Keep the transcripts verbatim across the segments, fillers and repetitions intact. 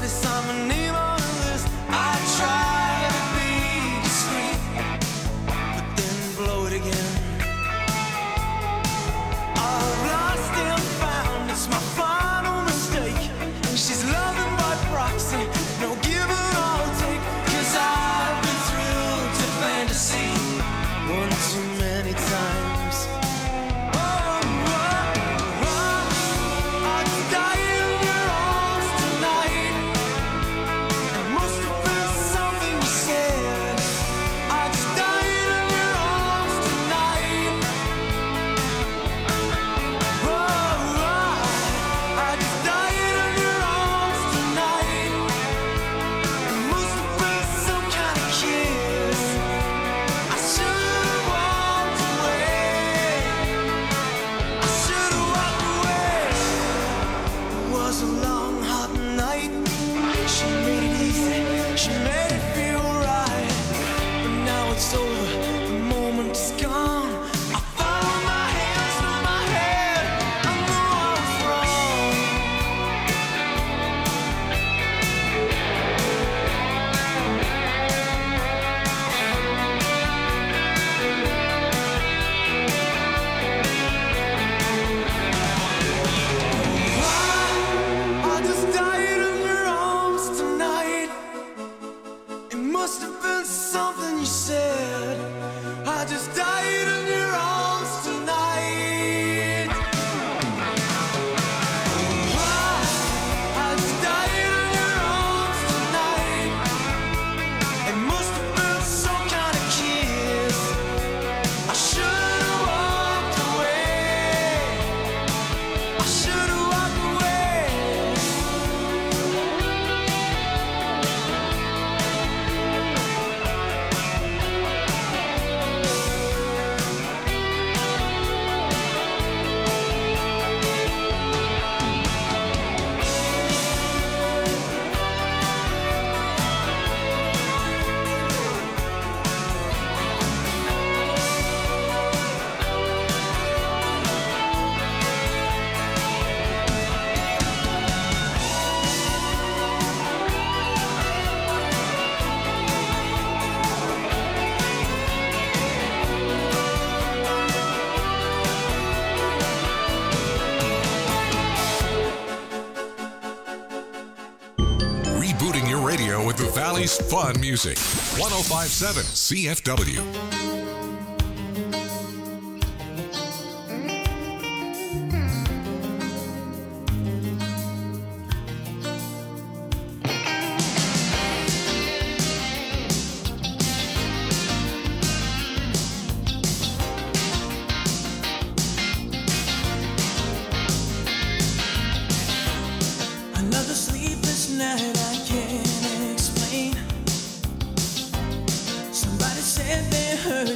this on my name on the list. I try to be discreet, but then blow it again. I've lost and found, it's my final mistake. She's loving by proxy, no give or I'll take. Cause I've been thrilled to fantasy one too many times. Oh, oh, oh, I died in your arms tonight. It must have been something you said. I just died in your arms tonight. Oh, oh, I just died in your arms tonight. It must have been some kind of kiss. I should've walked away. I should've walked away. It was a long, hot night. She made it easy. She made it feel right. But now it's over. The moment is gone. I follow my hands through my head. I know I was wrong. I just died in your arms tonight. It must have been something you said. I just died in your arms tonight. I just died in your arms tonight. It must have been some kind of kiss. I should've walked away. I should've walked away. Rebooting your radio with the Valley's fun music. one oh five point seven C F W. Another sleepless night I can't explain. Somebody said they heard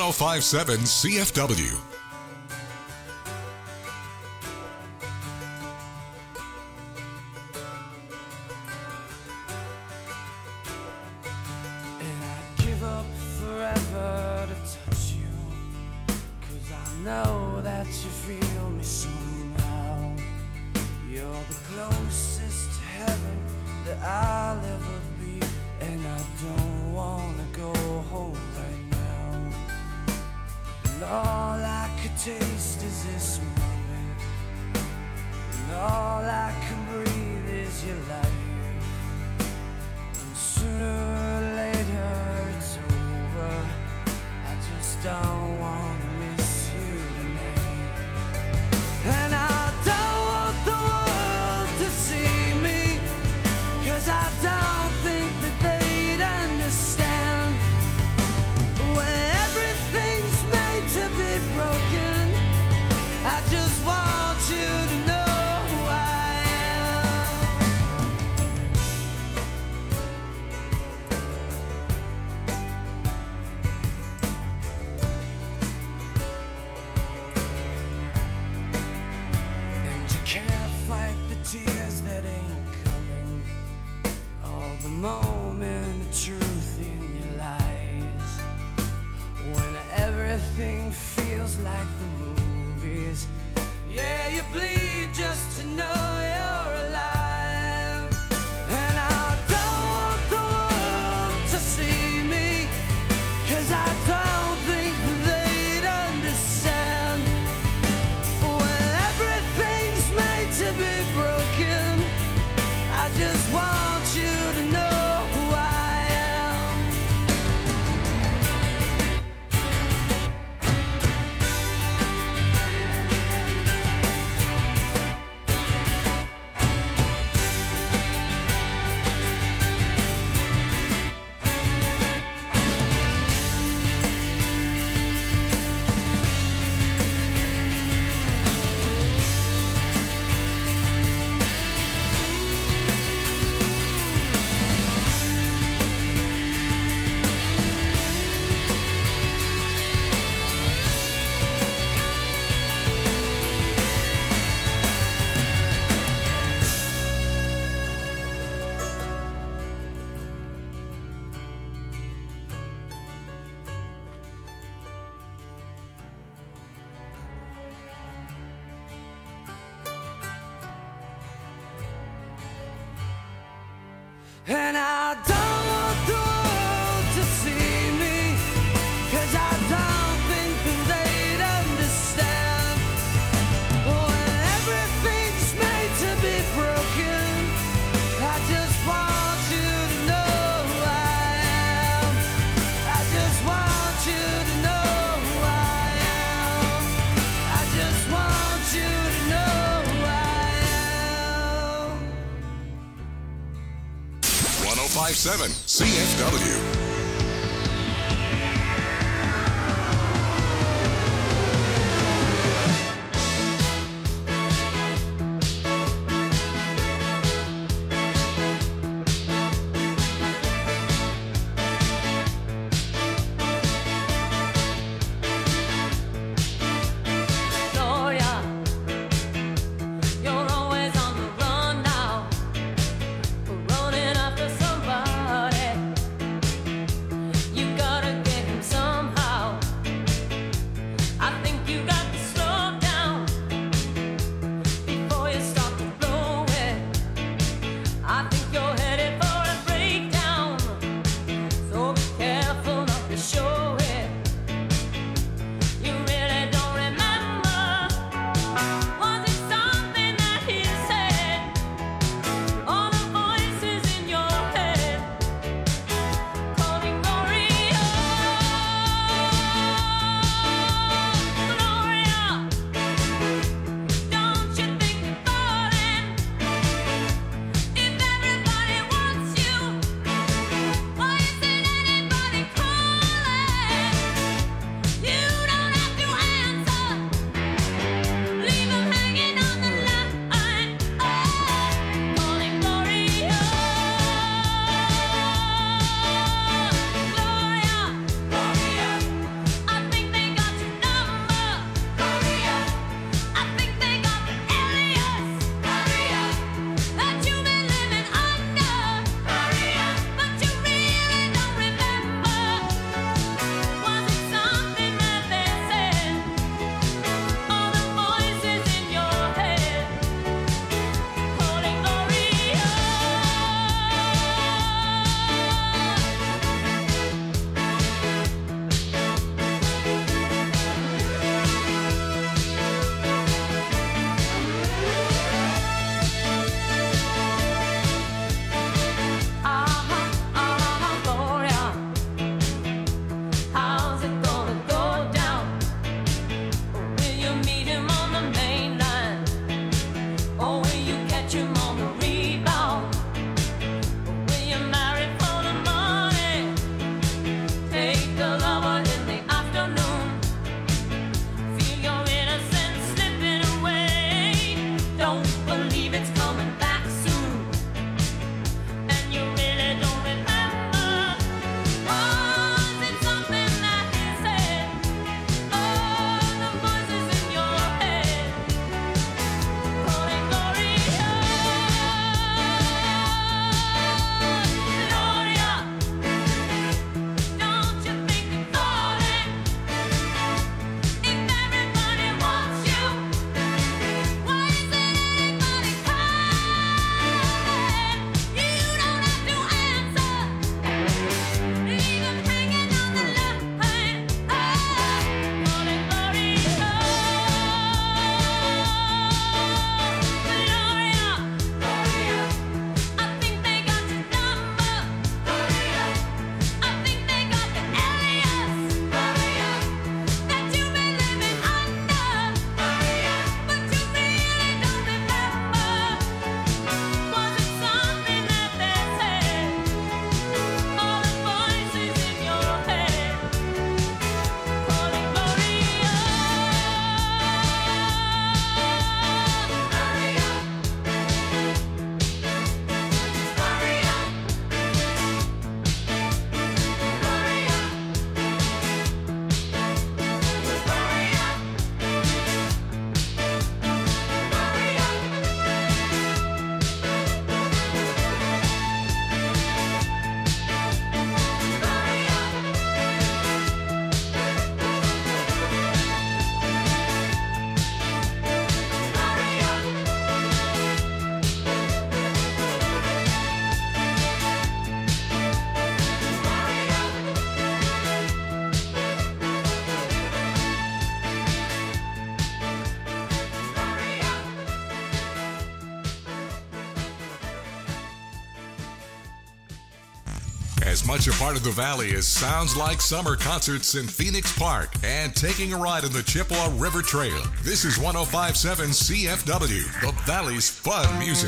oh five seven C F W. And I'd give up forever to touch you, 'cause I know that you feel me somehow. You're the closest to heaven that I'll ever be, and I don't wanna go home right now. And all I could taste is this moment, and all I can breathe is your life. And sooner or later it's over. I just don't wanna miss you tonight. And I don't want the world to see me, 'cause I don't think that they'd understand. When everything's made to be broken, I just want you to know who I am. And you can't fight the tears that ain't coming, all the moment of truth in your lies. When everything feels like the movies, yeah, you bleed just to know you're alive. And I don't want the world to see me, 'cause I don't think that they'd understand. When everything's made to be broken, I just want you to know who I am. And I don't want the world to see me, 'cause I don't think that they'd understand. When everything's made to be broken, I just want you to know who I am. I just want you to know who I am. I just want you to know who I am. one oh five seven C F W. Gloria, you're always on the run now, running after somebody. As much a part of the Valley as sounds like summer concerts in Phoenix Park and taking a ride on the Chippewa River Trail. This is one oh five point seven C F W, the Valley's fun music.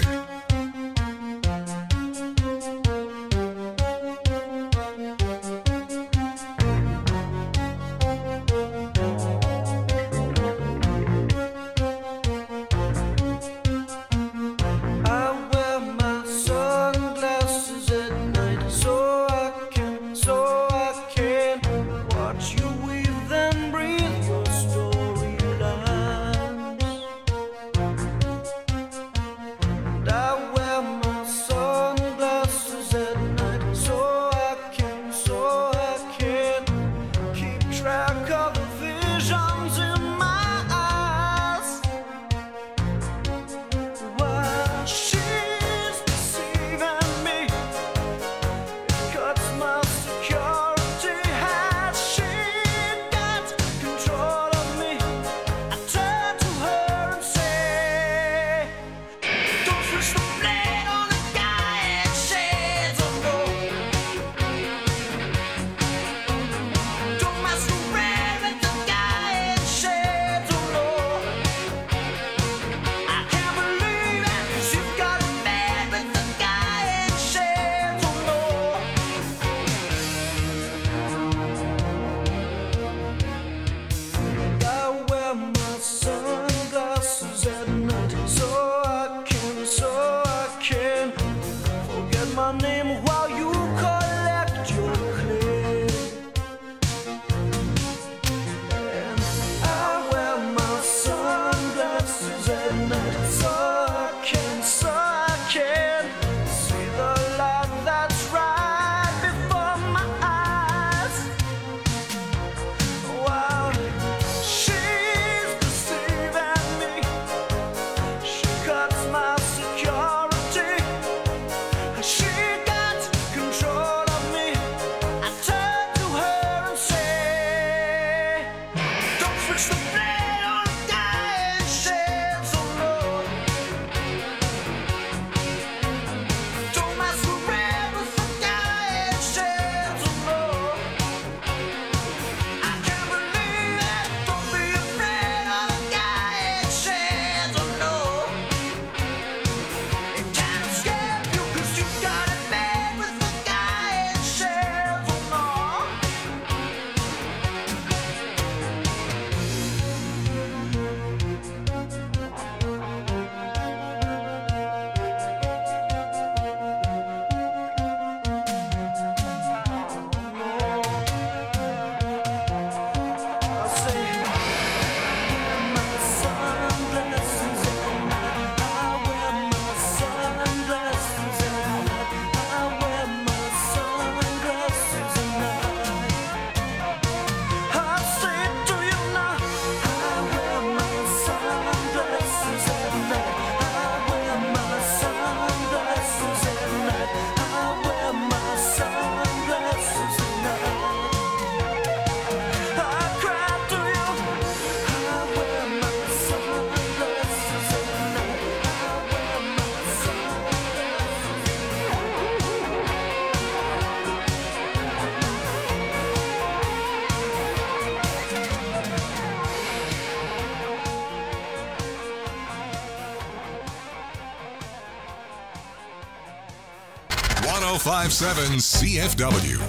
one oh five point seven C F W.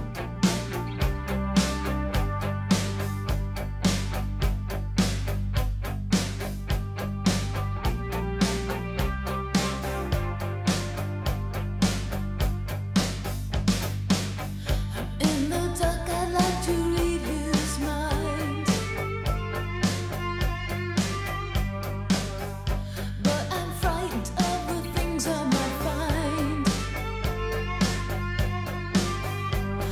In the dark, I'd like to read his mind, but I'm frightened of the things I might find.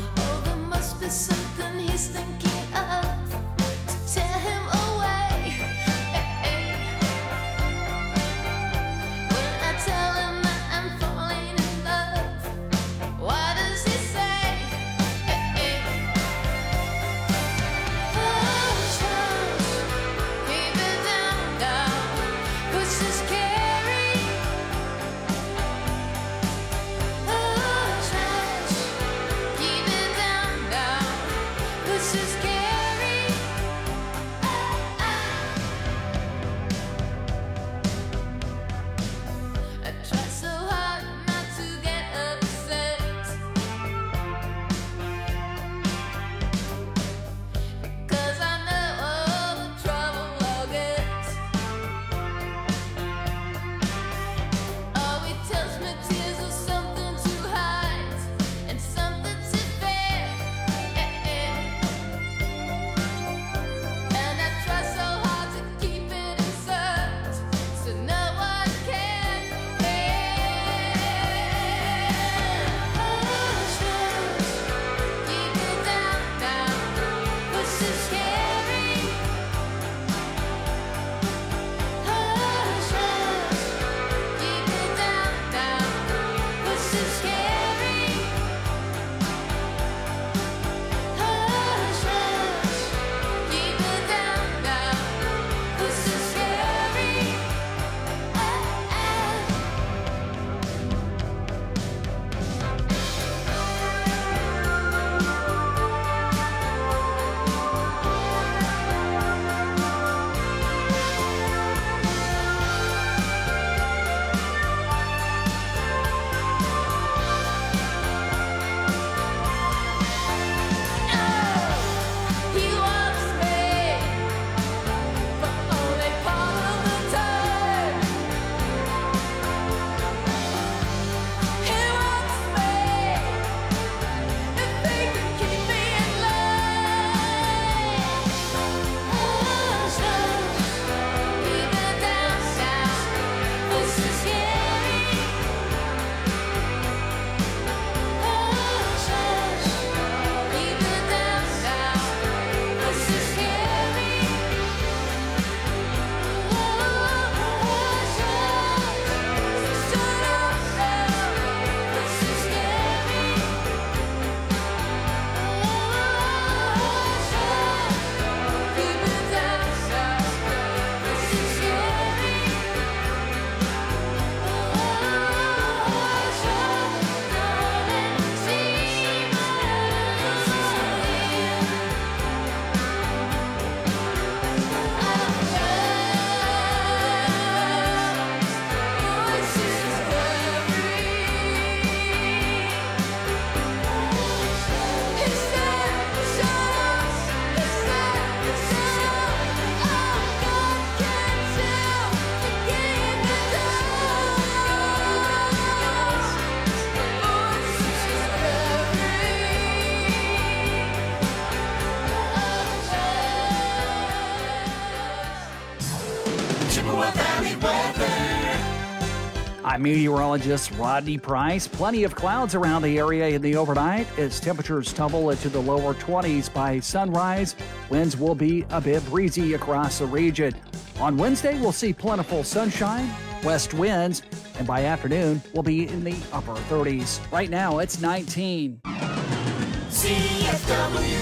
Chippewa Valley weather. I'm meteorologist Rodney Price. Plenty of clouds around the area in the overnight as temperatures tumble into the lower twenties by sunrise. Winds will be a bit breezy across the region. On Wednesday, we'll see plentiful sunshine, west winds, and by afternoon, we'll be in the upper thirties. Right now, it's nineteen. C F W.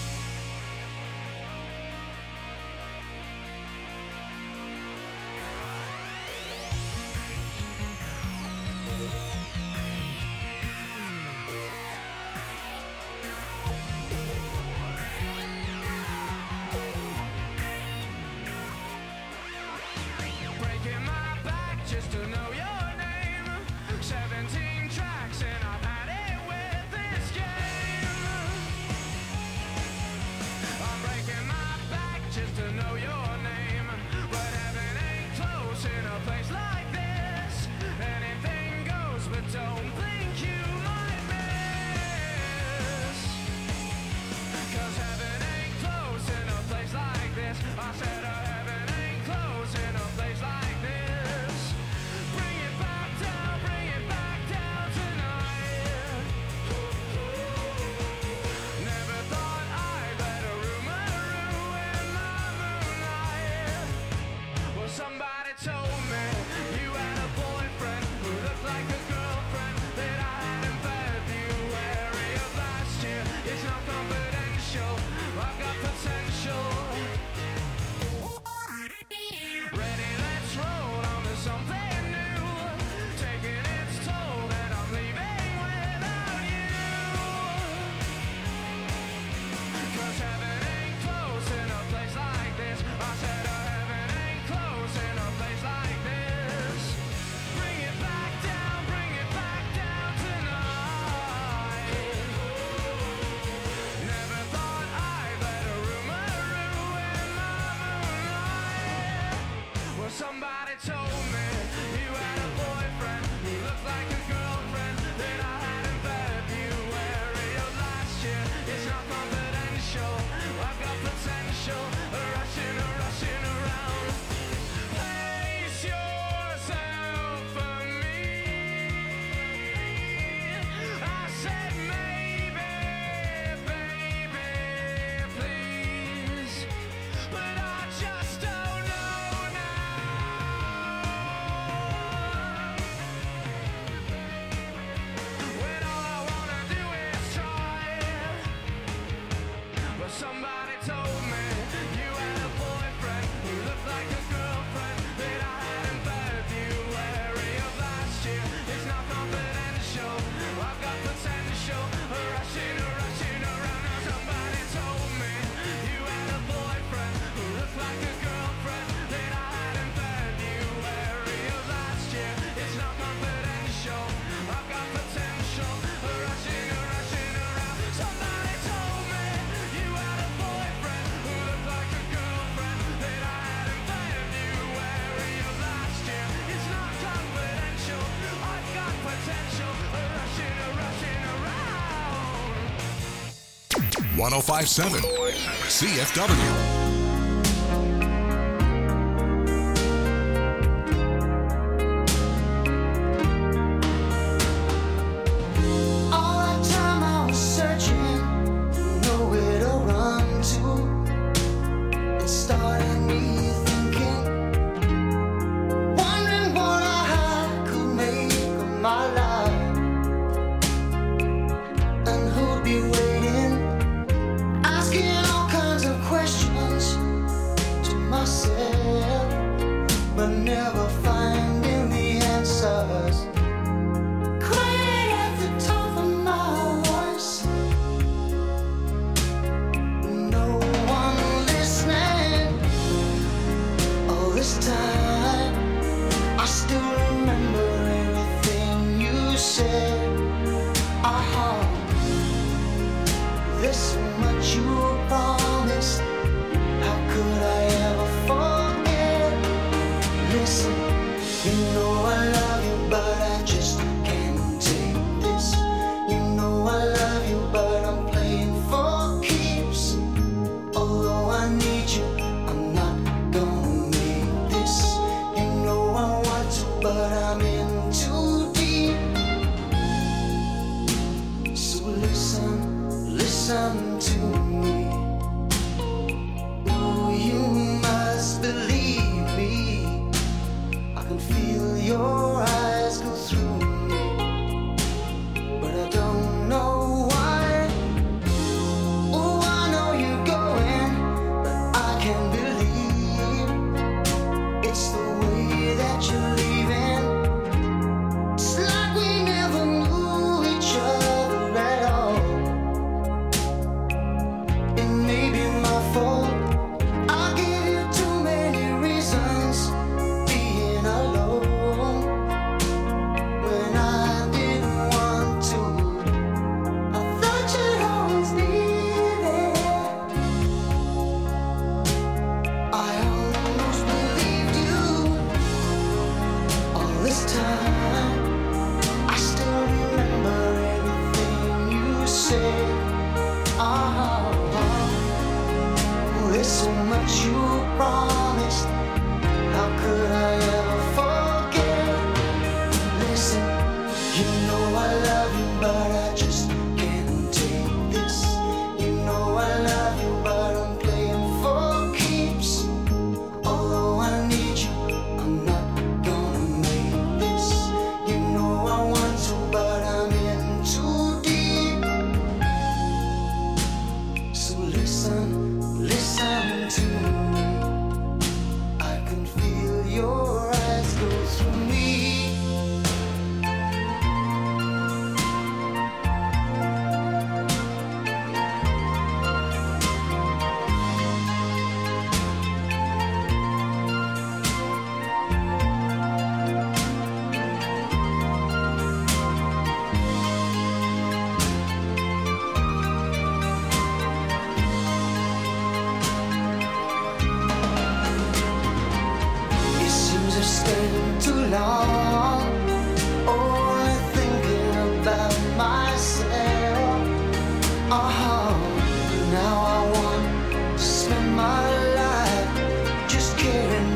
Breaking my back just to know your name. seventeen tracks and I've had it with this game. I'm breaking my back just to know your name. But heaven ain't close in a place like this. Anything goes, but don't think you might miss. Cause heaven ain't close in a place like this. I said uh, heaven ain't close in a place like this. Bring it back down, bring it back down tonight. Never thought I'd let a rumor ruin my moonlight. Well, somebody told me you had a boyfriend who looked like a girlfriend that I had in February of last year. It's not confidential, I've got potential. Ready, let's roll on to something new. Taking its toll and I'm leaving without you. Cause heaven ain't close in a place like this. I said uh, heaven ain't close in a place like this. Bring it back down, bring it back down tonight. Never thought I'd let a rumor ruin my moonlight. Well, somebody told me you had a boyfriend who looked like a girlfriend that I had in February of last year. It's not confidential, I've got potential, rushing, rushing around. Place yourself for me. I said maybe, baby, please, but I just don't know now. When all I wanna do is try. But somebody told me you had a boyfriend who looked like a girlfriend that I had in February of last year. It's not confidential, I've got potential, rushing, rushing around. Now somebody told me you had a boyfriend who looked like a girlfriend that I had in February of last year. It's not confidential, I've got potential, rushing, rushing around. Somebody told me you had a boyfriend who looked like a girlfriend that I had in February of last year. It's not confidential, I've got potential, rushing, rushing around. one oh five point seven C F W. All that time I was searching, nowhere to run to. It started me thinking, wondering what I could make of my life, and who'd be waiting, asking all kinds of questions to myself, but never finding the answers. Quiet at the top of my voice, no one listening. All this time, I still remember everything you said. Uh-huh. There's so much you promised. How could I ever forget? Listen.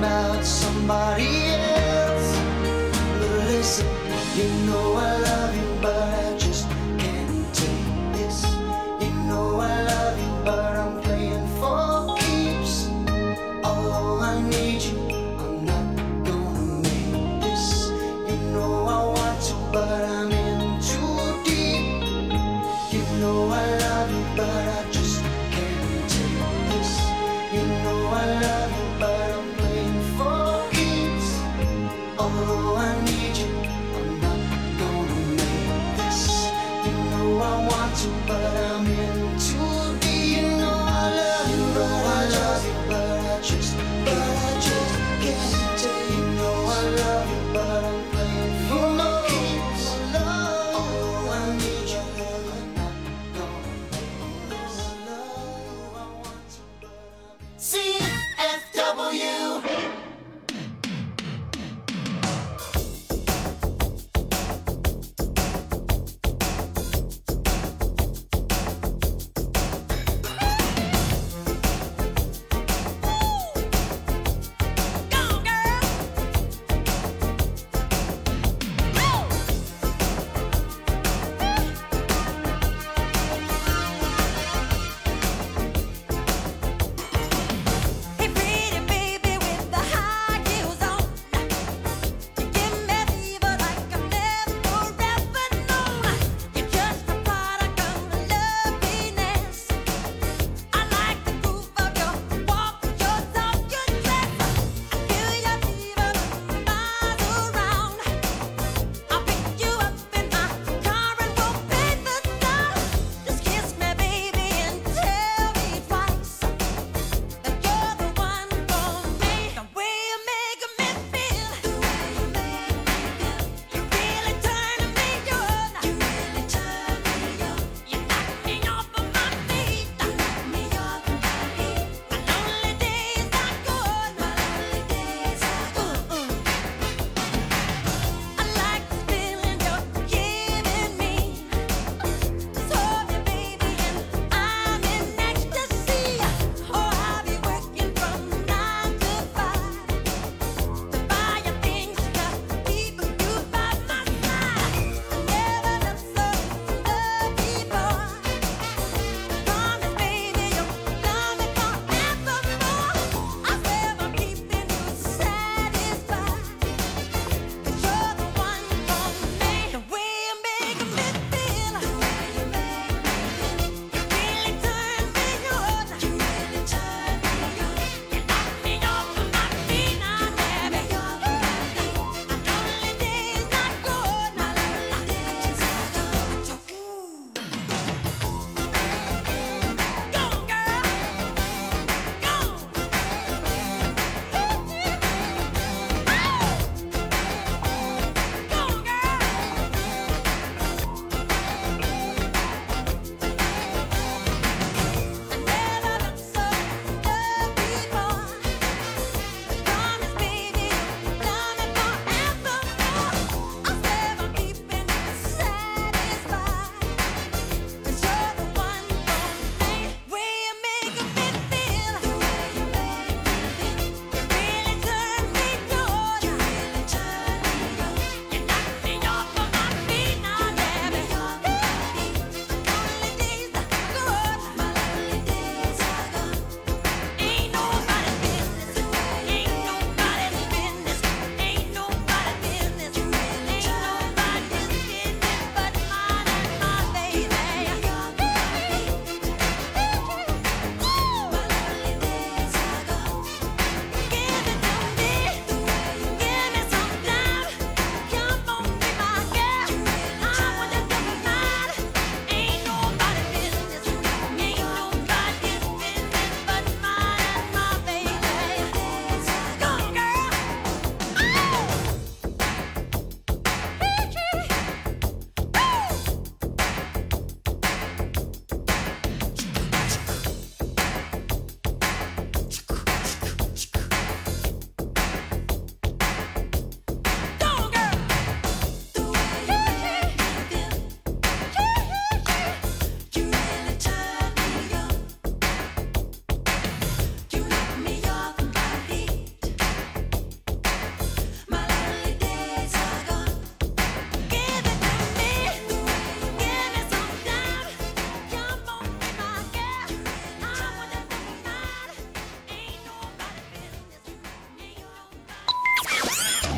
about somebody else. But listen, you know I love you, but I just can't take this. You know I love you, but I'm playing for keeps. Although I need you, I'm not gonna make this. You know I want to, but I'm in too deep. You know I love you, but I just can't take this. You know I love you, but I'm playing for keeps. Although I need you, I'm not gonna make this. You know I want to, but I'm in too deep. You know I love you, but I love you, but I just, but I just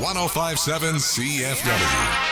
one oh five point seven C F W.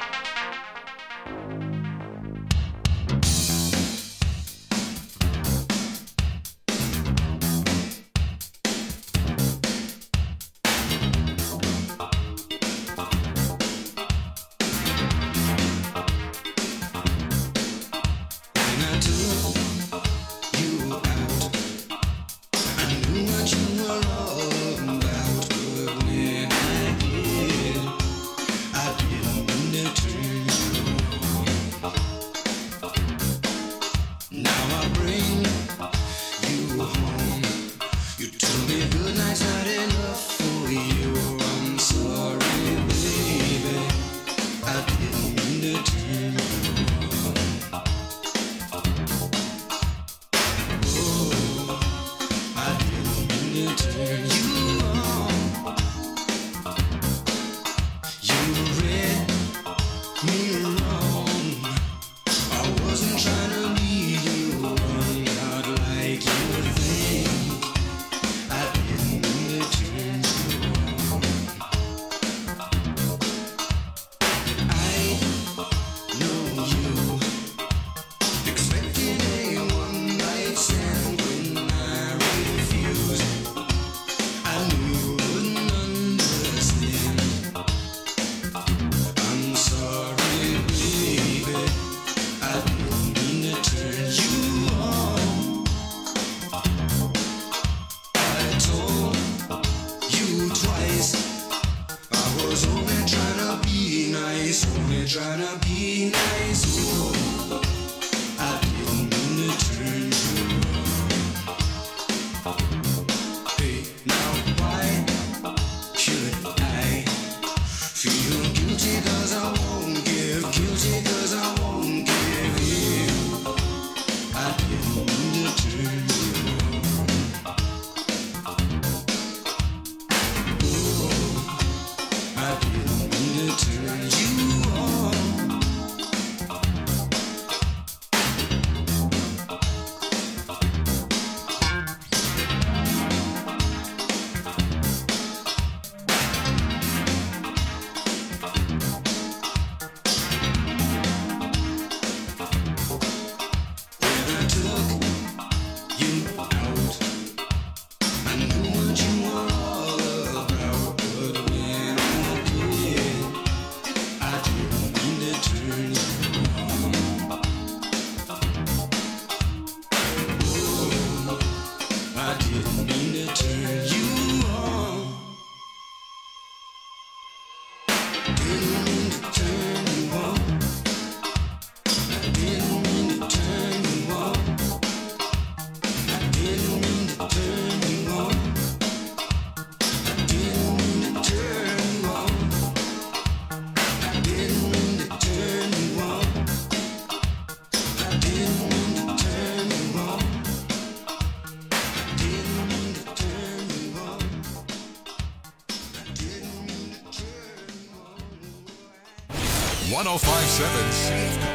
one oh five point seven C F W.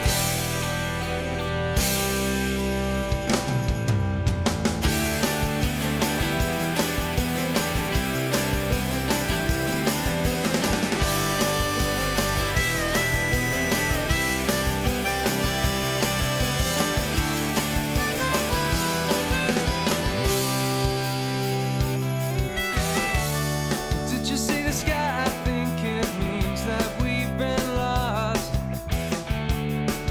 Did you see the sky? I think it means that we've been lost.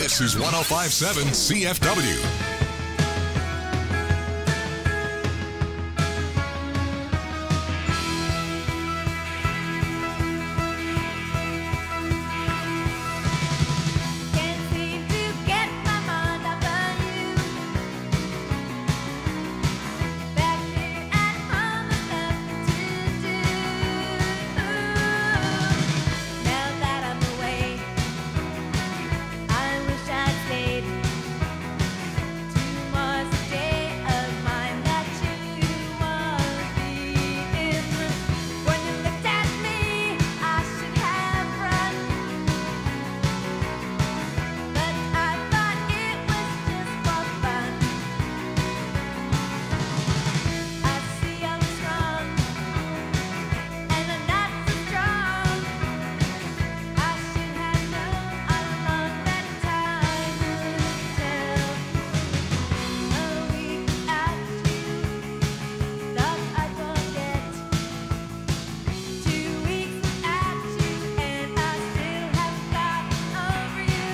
This is one oh five point seven C F W. Can't seem to get my mind off of you. Back here at home, there's nothing to do. Now that I'm away, I wish I'd stayed. Tomorrow's a day of mine that you won't be in. When you looked at me, I should have run. But I thought it was just for fun. I see I'm strong, and I'm not so strong. I should have known all along that time would tell. A week without you, thought I'd forget. Two weeks without you, and I still haven't gotten over you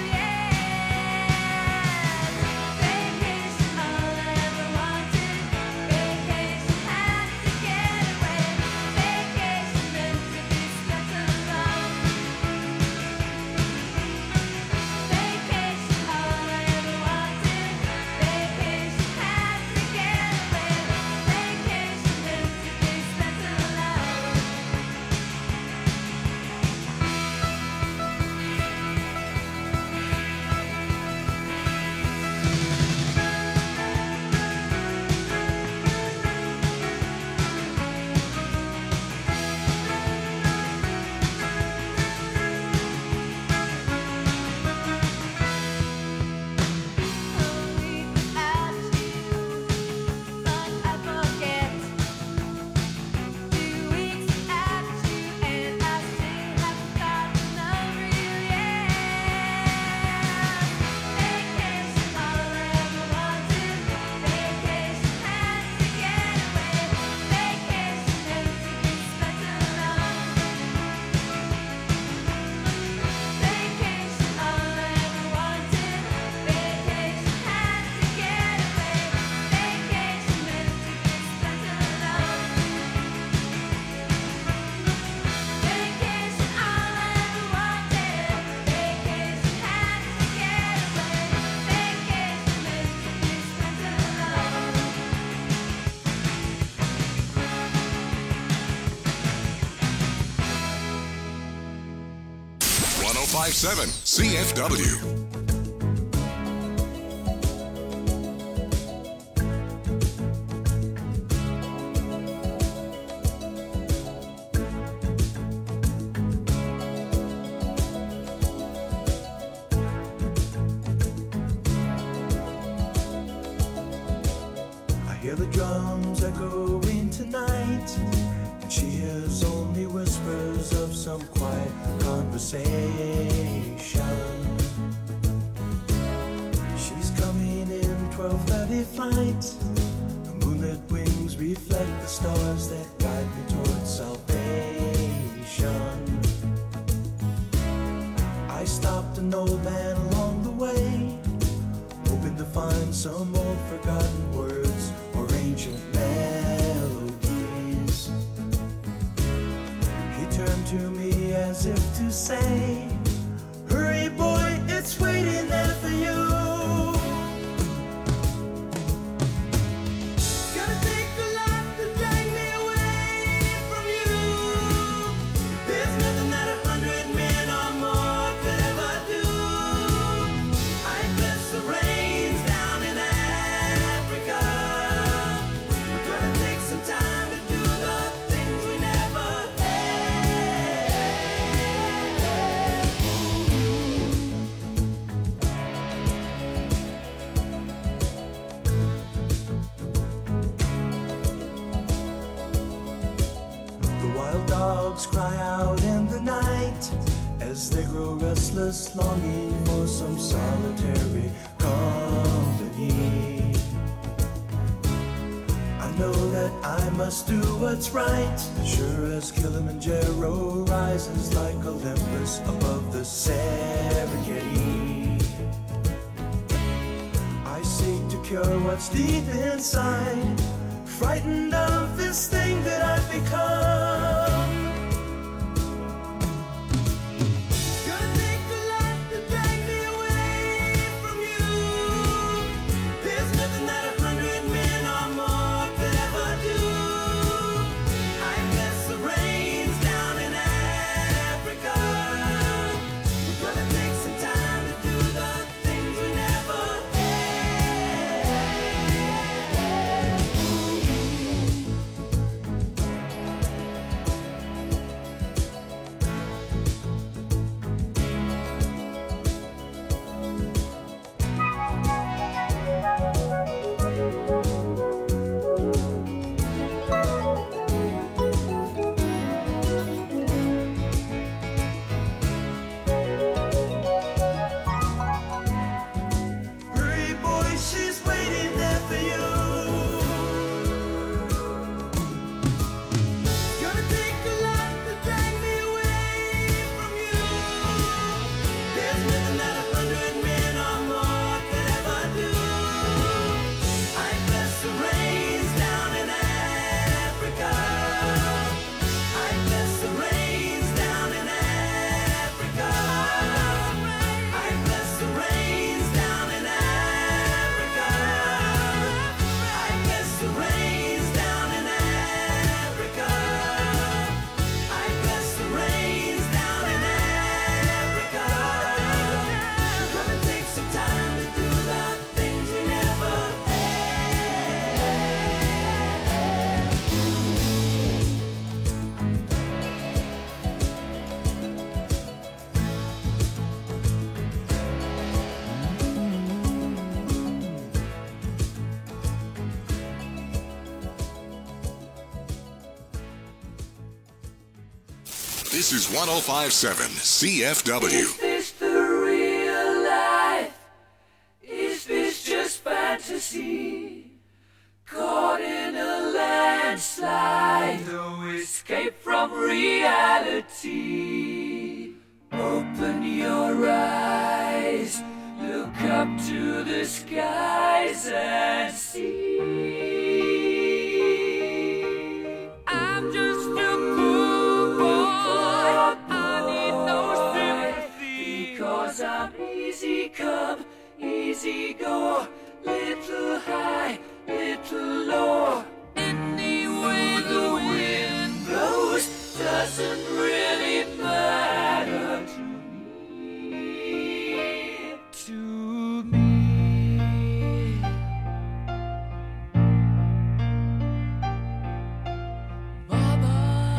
yet. Vacation, all I ever wanted. Vacation, had to get away. Vacation, meant to be spent alone. Vacation, all I ever wanted. Vacation, had to get away. Vacation, meant to be spent alone. A week without you, thought I'd forget. Two weeks without you, and I still haven't gotten over you yet. Vacation, all I ever wanted. Vacation, had to get away. Vacation, meant to be spent alone. Vacation, all I ever wanted. Vacation, had to get away. Vacation, meant to be spent alone. Vacation, all I ever wanted. Vacation, had to get away. Vacation, meant to be spent alone. one oh five point seven C F W. I hear the drums echoing tonight, and she hears only whispers of some quiet conversation. She's coming in twelve thirty flight. The moonlit wings reflect the stars that guide me towards salvation. I stopped an old man along the way, hoping to find some old forgotten words or ancient melodies. He turned to me as if to say, "Hurry, boy, it's waiting there for you." Gonna take a lot to drag me away from you. There's nothing that a hundred men or more could ever do. I bless the rains down in Africa. We're gonna take some time to do the things we never had. The wild dogs cry out in the night as they grow restless, longing for some solitary company. I know that I must do what's right, sure as Kilimanjaro rises like Olympus above the Serengeti. cure what's deep inside. Frightened of this thing that I've become. Gonna take a lot to drag me away from you. There's nothing that a hundred men or more could ever do. I bless the rains down in Africa. We're gonna take some time to do the things we never Hurry, boy, she's waiting there for you. Gonna take a lot to drag me away from you. There's nothing that a hundred men or more could ever do. I bless the rains down in Africa. I bless the rains down in Africa. I bless the rains down in Africa. I bless the rains down in Africa. I bless the rains down in Africa. We're gonna take some time to do the things we never This is one oh five point seven C F W. Is this the real life? Is this just fantasy? Caught in a landslide, no escape from reality. Open your eyes, look up to the skies and see. I'm just a poor boy, I need no sympathy, because I'm easy come, easy go, little high, little low. Any way the wind blows doesn't really matter to me, to me. Mama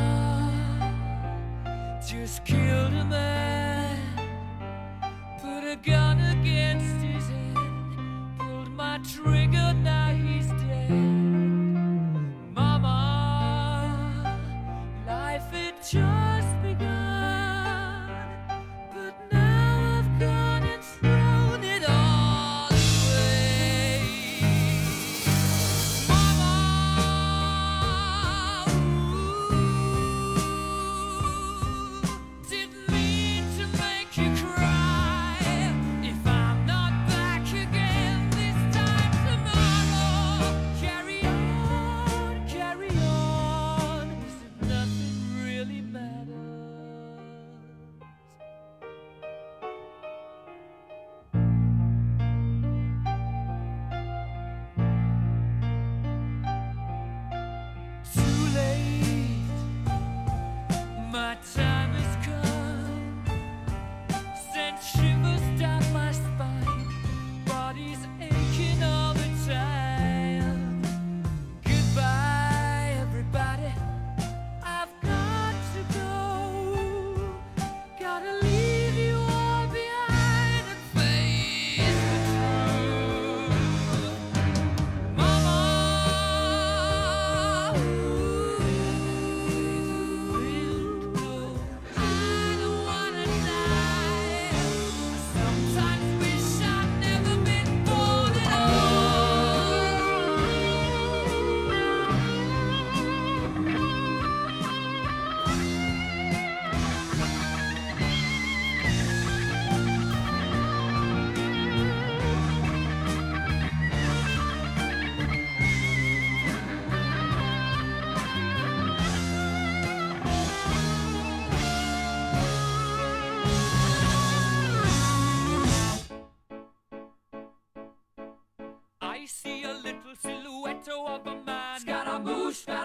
just killed a man, put a gun against his head, pulled my trigger, now he's dead. Mama, life had just begun, but now I've gone and thrown it all away. Mama, ooh, didn't mean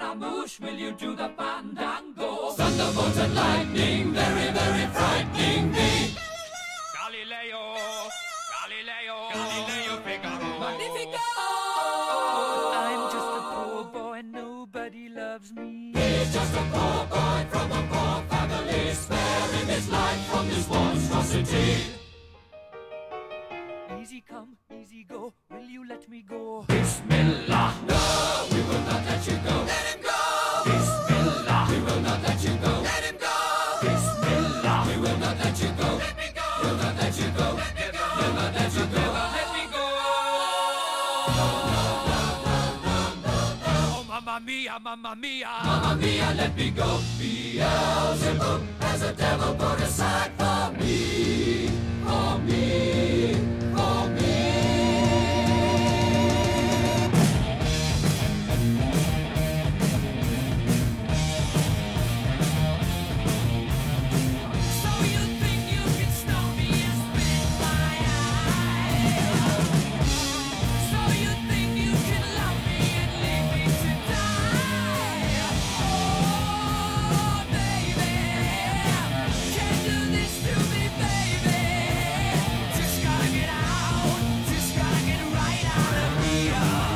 Scaramouche, will you do the fandango? Thunderbolt and lightning, very, very frightening me. Galileo, Galileo, Galileo Figaro. Magnifico! I'm just a poor boy, nobody loves me. He's just a poor boy from a poor family, sparing his life from this monstrosity. Easy come, easy go, will you let me go? Bismillah, no, we will not let you go. Let him go! Bismillah, we will not let you go. Let him go! Bismillah, we will not let you go. Let me go! We'll not let you go. Let me go! We'll not let you go. Let me go! Oh, mamma mia, mamma mia, mamma mia, let me go. Beelzebub has a devil put aside for me, for me, for me. So you think you can stop me and spit my eye? So you think you can love me and leave me to die? Oh, baby, can't do this to me, baby. Just gotta get out, just gotta get right out of here.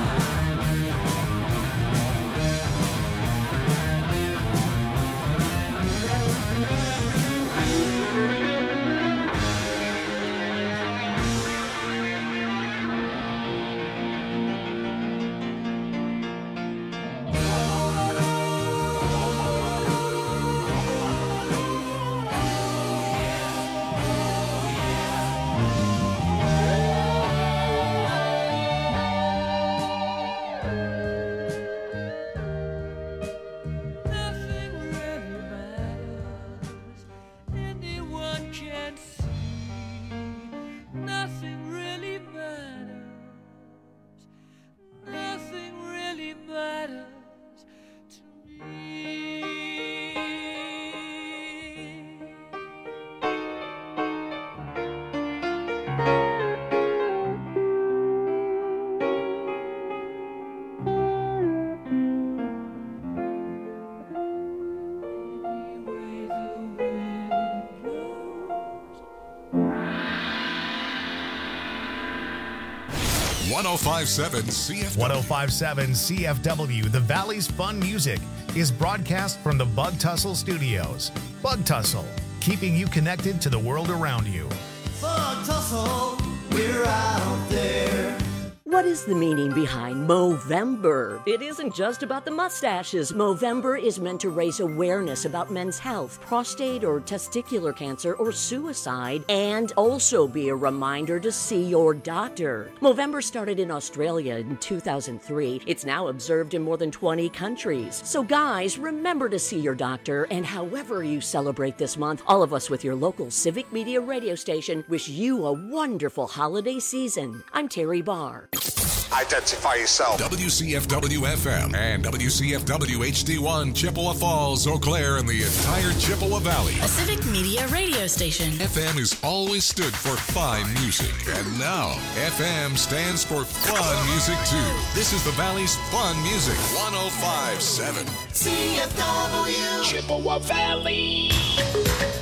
Nothing really matters. Anyone can see. Nothing really matters. Nothing really matters to me. Anyway, the wind blows. one oh five point seven C F W. one oh five point seven C F W, the Valley's Fun Music, is broadcast from the Bug Tussle Studios. Bug Tussle, keeping you connected to the world around you. Bug Tussle, we're out there. What is the meaning behind Movember? It isn't just about the mustaches. Movember is meant to raise awareness about men's health, prostate or testicular cancer, or suicide, and also be a reminder to see your doctor. Movember started in Australia in two thousand three. It's now observed in more than twenty countries. So guys, remember to see your doctor, and however you celebrate this month, all of us with your local civic media radio station wish you a wonderful holiday season. I'm Terry Barr. Identify yourself. W C F W F M and W C F W H D one, Chippewa Falls, Eau Claire, and the entire Chippewa Valley. A civic media radio station. F M has always stood for fine music, and now F M stands for fun music too. This is the Valley's Fun Music, one oh five point seven. C F W. Chippewa Valley.